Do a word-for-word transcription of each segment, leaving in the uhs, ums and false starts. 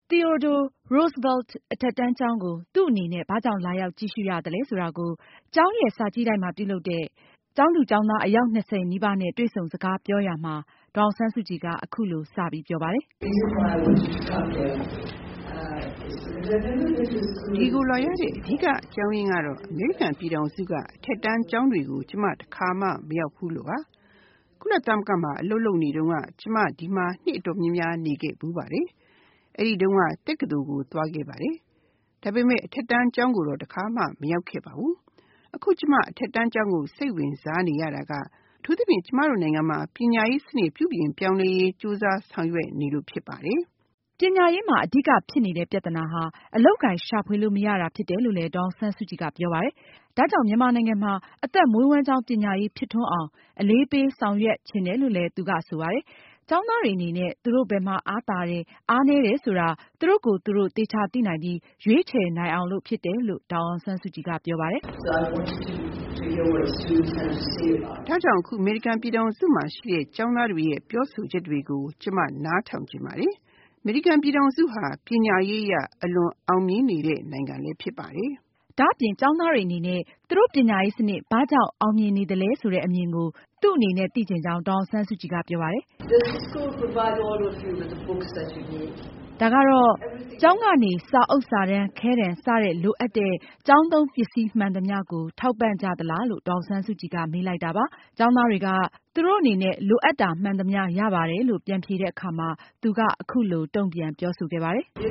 Theodore Roosevelt အထက်တန်းကျောင်းကိုသူ့အနေနဲ့ဘာကြောင့်လာရောက်ကြည့်ရှုရတယ်လဲဆိုတာကိုကျောင်းရဲ့စာကြည့်တိုက်မှာပြုလုပ်တဲ့ကျောင်းသူကျောင်းသားအယောက်နှစ်ဆယ်နီးပါးနဲ့တွေ့ဆုံစကားပြောရမှာဒေါ်အောင်ဆန်းစုကြည်ကအခုလိုစပြီးပြောပါတယ်။ဒီကိုလာရတဲ့အဓိကအကြောင်းရင်းကတော့အမေရိကန်ပြည်ထောင်စုကအထက်တန်းကျောင်းတွေကိုကျမတစ်ခါမှမရောက်ဘူးလို့ပါ။ကုလသမဂ္ဂမှာအလုပ်လုပ်နေတုန်းကကျမဒီမှာနှစ်အတော်များများနေခဲ့ဘူးပါတယ်။အဲဒီတုန်းကတက္ကသိုလ်ကိုသွားခဲ့ပါတယ်။ဒါပေမဲ့အထက်တန်းကျောင်းကိုတော့တစ်ခါမှမရောက်ခဲ့ပါဘူး။အခုကျမအထက်တန်းကျောင်းကိုစိတ်ဝင်စားနေရတာကအထူးသဖြင့်ကျမတို့နိုင်ငံမှာပညာရေးစနစ်ပြုပြင်ပြောင်းလဲရေးကြိုးစားဆောင်ရွက်နေလို့ဖြစ်ပါတယ်။ပညာရေးမှာအဓိကဖြစ်နေတဲ့ပြဿနာဟာအလုပ်ကိုင်ရှာဖွေလို့မရတာဖြစ်တယ်လို့လည်းဒေါ်အောင်ဆန်းစုကြည်ကပြောပါတယ်။ဒါကြောင့်မြန်မာနိုင်ငံမှာအသက်မွေးဝမ်းကျောင်းပညာရေးဖြစ်ထွန်းအောင်အလေးပေးဆောင်ရွက်ချင်တယ်လို့လည်းသူကဆိုပါတယ်။ကျောင်းသားတွေအနေနဲ့သူတို့ဘယ်မှာအားသာတယ်အားနည်းတယ်ဆိုတာသူတို့ကိုသူတို့သေချာသိနိုင်ပြီးရွေးချယ်နိုင်အောင်လို့ဖြစ်တယ်လို့ဒေါ်အောင်ဆန်းစုကြည်ကပြောပါတယ်။ဒါကြောင့်အခုအမေရိကန်ပြည်ထောင်စုမှာရှိတဲ့ကျောင်းသားတွေရဲ့ပြောဆိုချက်တွေကိုကျမနားထောင်ကြည့်ပါတယ်။အမေရိကန်ပြည်ထောင်စုဟာပညာရေးအရအလွန်အောင်မြင်နေတဲ့နိုင်ငံလည်းဖြစ်ပါတယ်။ဒါ့အပြင်ကျောင်းသားတွေအနေနဲ့သူတို့ပညာရေးစနစ်ဘာကြောင့်အောင်မြင်နေသလဲဆိုတဲ့အမြင်ကိုသူ့အနေနဲ့သိချင်ကြောင်းဒေါ်အောင်ဆန်းစုကြည်ကပြောပါတယ်။ဒါကတော့ကျောင်းကနေစာအုပ်စာတမ်းခဲတံစတဲ့လိုအပ်တဲ့ကျောင်းသုံးပစ္စည်းမှန်သမျှကိုထောက်ပံ့ကြသလားလို့ဒေါ်အောင်ဆန်းစုကြည်ကမေးလိုက်တာပါ။ကျောင်းသားတွေကသူတို့အနေနဲ့လိုအပ်တာမှန်သမျှရပါတယ်လို့ပြန်ဖြေတဲ့အခါမှာသူကအခုလိုတုံ့ပြန်ပြောဆိုခဲ့ပါတယ်။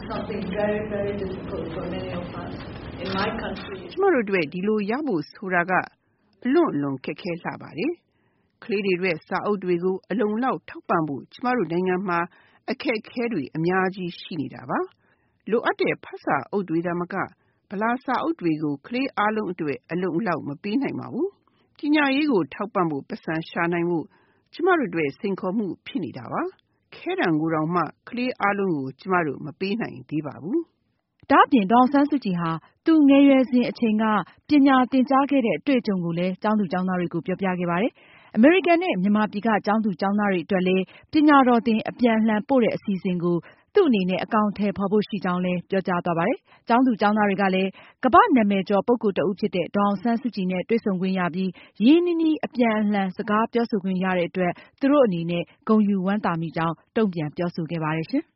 ကျမတို့အတွက်ဒီလိုရဖို့ဆိုတာကအလွန်အလွန်ခက်ခဲလှပါတယ်။ကလေးတွေအတွက်စာအုပ်တွေကိုအလုံလောက်ထောက်ပံ့ဖို့ကျမတို့နိုင်ငံမှာအခက်အခဲတွေအများကြီးရှိနေတာပါ။လိုအပ်တဲ့ဖတ်စာအုပ်တွေဒါမကဗလာစာအုပ်တွေကိုကလေးအားလုံးအတွက်အလုံအလောက်မပေးနိုင်ပါဘူး။ပညာရေးကိုထောက်ပံ့ဖို့ပတ်စံရှာနိုင်ဖို့ကျမတို့အတွက်စိန်ခေါ်မှုဖြစ်နေတာပါ။ခဲတံကိုတောင်မှကလေးအားလုံးကိုကျမတို့မပေးနိုင်သေးပါဘူး။ဒါ့အပြင်ဒေါ်အောင်ဆန်းစုကြည်ဟာသူငယ်ရွယ်စဉ်အချိန်ကပညာသင်ကြားခဲ့တဲ့အတွေ့အကြုံကိုလည်းကျောင်းသူကျောင်းသားတွေကိုပြောပြခဲ့ပါတယ်။အမေရိကန်နဲ့မြန်မာပြည်ကကျောင်းသူကျောင်းသားတွေအတွက်လည်းပညာတော်သင်အပြန်အလှန်ပို့တဲ့အစီအစဉ်ကိုသူ့အနေနဲ့အကောင်အထည်ဖော်ဖို့ရှိကြောင်းလည်းပြောကြားသွားပါတယ်။ကျောင်းသူကျောင်းသားတွေကလည်းကမ္ဘာ့နာမည်ကျော်ပုဂ္ဂိုလ်တဦးဖြစ်တဲ့ဒေါ်အောင်ဆန်းစုကြည်နဲ့တွေ့ဆုံခွင့်ရပြီးရင်းနှီးနှီးအပြန်အလှန်စကားပြောဆိုခွင့်ရတဲ့အတွက်သူတို့အနေနဲ့ဂုဏ်ယူဝမ်းသာမိကြောင်းတုံ့ပြန်ပြောဆိုခဲ့ပါတယ်ရှင်။